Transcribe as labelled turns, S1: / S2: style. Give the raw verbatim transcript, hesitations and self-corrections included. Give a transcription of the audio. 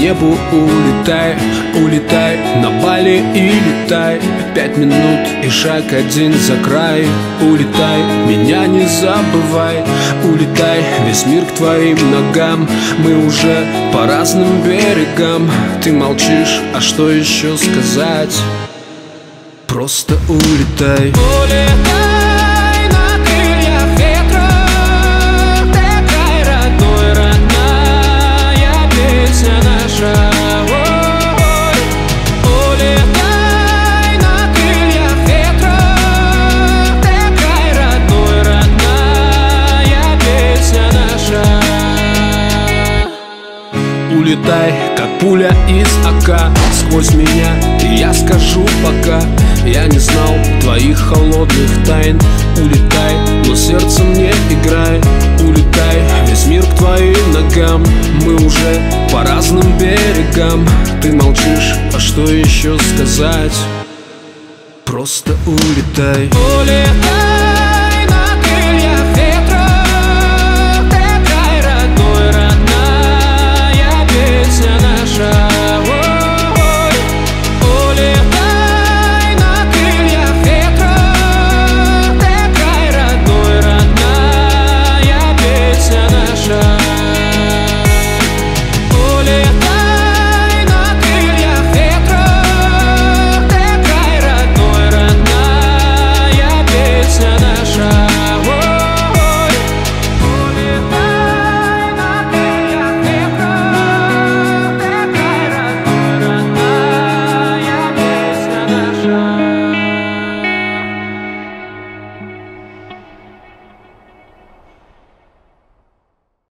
S1: небу улетай, улетай на Бали и летай. Пять минут и шаг один за край. Улетай, меня не забывай. Улетай, весь мир к твоим ногам. Мы уже по разным берегам. Ты молчишь, а что еще сказать? Просто улетай.
S2: Улетай на крыльях ветра. Такая родной, родная песня наша. Ой, улетай на крыльях ветра. Такая родной, родная песня наша.
S1: Улетай, как пуля из АК сквозь меня, и я скажу пока. Я не знал твоих холодных тайн. Улетай, но сердцем не играй. Улетай, весь мир к твоим ногам. Мы уже по разным берегам. Ты молчишь, а что еще сказать? Просто улетай.
S2: Улетай.